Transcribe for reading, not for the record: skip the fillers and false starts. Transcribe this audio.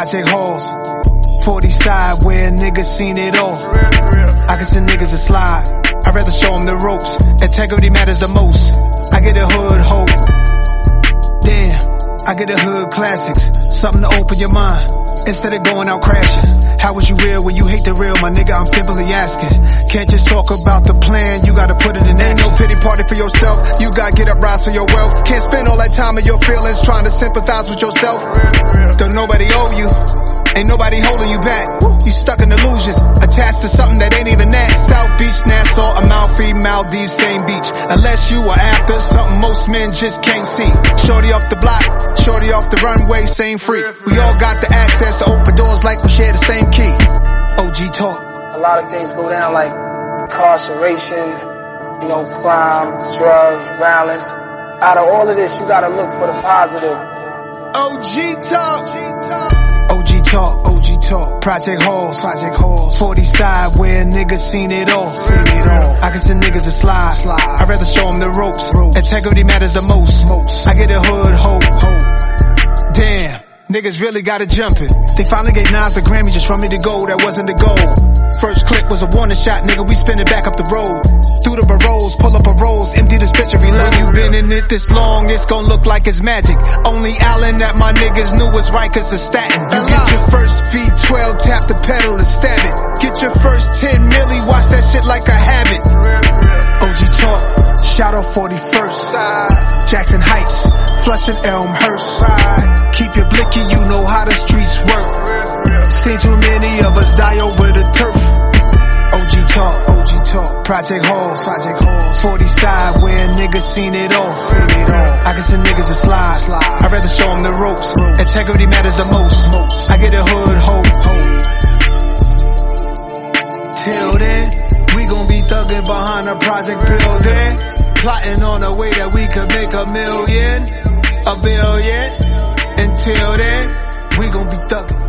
Project halls, 40 side where niggas seen it all. I can send niggas a slide, I'd rather show them the ropes. Integrity matters the most. I get a hood hope. Damn, I get a hood classics, something to open your mind instead of going out crashing. How was you real when you hate the real, my nigga? I'm simply asking. Can't just talk about the plan, you gotta put it in action. Ain't no pity party for yourself, you gotta get up, rise for your wealth. Can't spend all that time in your feelings trying to sympathize with yourself. Don't nobody owe you, ain't nobody holding you back. You stuck in illusions, attached to something that ain't even that. South Beach, Nassau, Amalfi, Maldives, same beach. Unless you are after something most men just can't see. Shorty off the block, shorty off the runway, same free. We all got the access to open doors like we share the same key. OG talk. A lot of things go down like incarceration, crime, drugs, violence. Out of all of this, you gotta look for the positive. OG talk. OG talk, OG talk. Project halls, 40 side where niggas seen it all. I can send niggas a slide, I'd rather show them the ropes. Integrity matters the most. I get a hood hope. Damn, niggas really got it jumping. They finally gave Nas the Grammy just for me to go, that wasn't the goal. First clip was a warning shot, nigga, we spinning back up the road. Through the barrows, pull up a rose, empty this bitch and reload. When you been in it this long, it's gon' look like it's magic. Only Allen that my niggas knew was right cause it's statin'. You get your first V12, tap the pedal and stab it. Get your first 10 milli, watch that shit like a habit. OG talk, shout out 41st side, Jackson Heights, Flushing Elmhurst. Keep your blicky, you know how the streets work. Seen too many of us die over the turf. OG talk, Project halls, 40 side where niggas seen it all. I can send niggas a slide, I'd rather show them the ropes. Integrity matters the most. I get a hood hope. Till then, we gon' be thugging behind a project building, plotting on a way that we could make $1 million, $1 billion. Until then, we gon' be thugging.